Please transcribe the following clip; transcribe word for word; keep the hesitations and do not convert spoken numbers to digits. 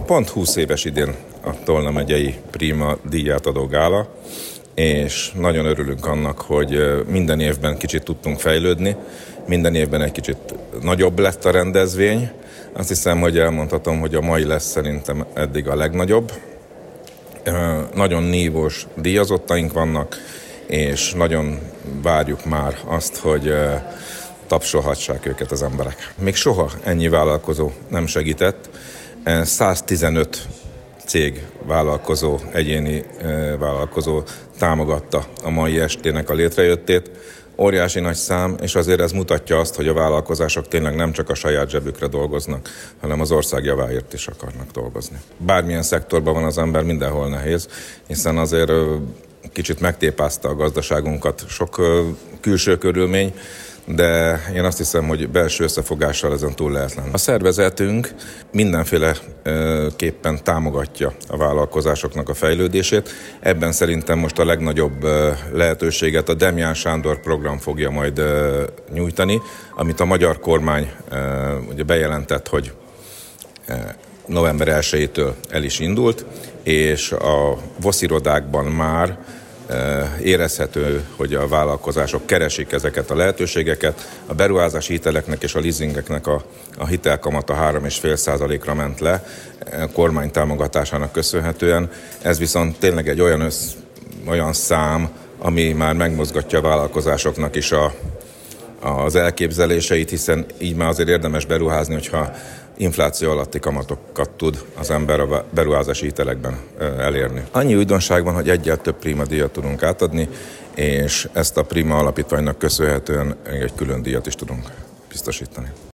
Pont húsz éves idén a Tolna megyei Prima díját adó gála, és nagyon örülünk annak, hogy minden évben kicsit tudtunk fejlődni, minden évben egy kicsit nagyobb lett a rendezvény. Azt hiszem, hogy elmondhatom, hogy a mai lesz szerintem eddig a legnagyobb. Nagyon nívós díjazottaink vannak, és nagyon várjuk már azt, hogy tapsolhassák őket az emberek. Még soha ennyi vállalkozó nem segített. száztizenöt cég vállalkozó, egyéni vállalkozó támogatta a mai estének a létrejöttét. Óriási nagy szám, és azért ez mutatja azt, hogy a vállalkozások tényleg nem csak a saját zsebükre dolgoznak, hanem az ország javáért is akarnak dolgozni. Bármilyen szektorban van az ember, mindenhol nehéz, hiszen azért kicsit megtépázta a gazdaságunkat sok külső körülmény, de én azt hiszem, hogy belső összefogással ezen túl lehet lenni. A szervezetünk mindenféleképpen támogatja a vállalkozásoknak a fejlődését. Ebben szerintem most a legnagyobb lehetőséget a Demján Sándor program fogja majd nyújtani, amit a magyar kormány ugye bejelentett, hogy november elsejétől el is indult, és a vosz-irodákban már érezhető, hogy a vállalkozások keresik ezeket a lehetőségeket. A beruházási hiteleknek és a leasingeknek a, a hitelkamata három egész öt százalékra ment le a kormány támogatásának köszönhetően. Ez viszont tényleg egy olyan, össz, olyan szám, ami már megmozgatja a vállalkozásoknak is a, az elképzeléseit, hiszen így már azért érdemes beruházni, hogyha infláció alatti kamatokat tud az ember a beruházási hitelekben elérni. Annyi újdonság van, hogy egyel több Prima díjat tudunk átadni, és ezt a Prima alapítványnak köszönhetően egy külön díjat is tudunk biztosítani.